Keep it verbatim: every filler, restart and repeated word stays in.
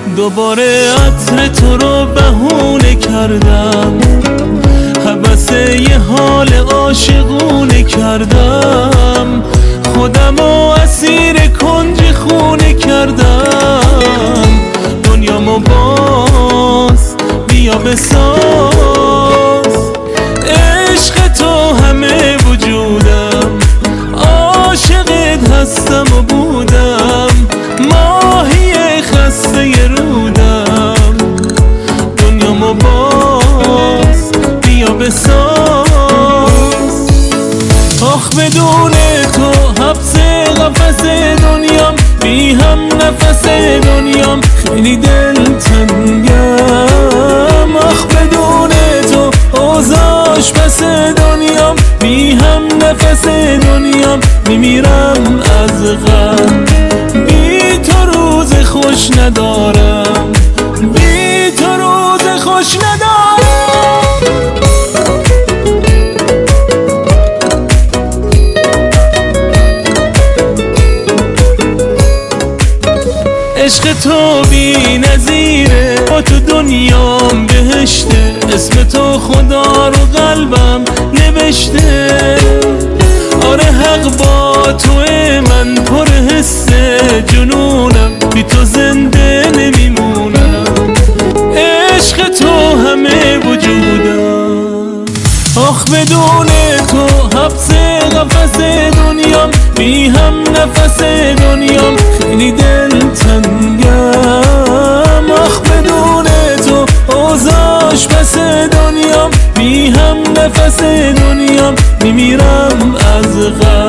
دوباره عطر تو رو بهونه کردم، هوس یه حال عاشقونه کردم، خودمو اسیر کنج خونه کردم. دنیامو باز بیا بساز، عشق تو همه وجودم، عاشقت هستم و بودم، ماهی خسته رودم. دنیامو باز بیا بساز، آخ بدون تو حبس قفس دنیام، بی هم نفس دنیام خیلی دلتنگم. آخ بدون تو اوضاعش بس دنیام، بی هم نفس دنیام میمیرم از غم. بی تو روز خوش ندارم، بی تو روز خوش ندارم. عشق تو بی نظیره، با تو دنیام بهشته، اسم تو خدا رو قلبم نوشته. آره حق با توه، من پر حسه جنونم، بی تو زنده نمیمونم. عشق تو همه وجودم، آخ بدون تو حبس قفس دنیام، بی هم نفس دنیام خیلی دلتنگم. آخ بدون تو اوضاعش بس دنیام، بی هم نفس دنیام میمیرم از غم.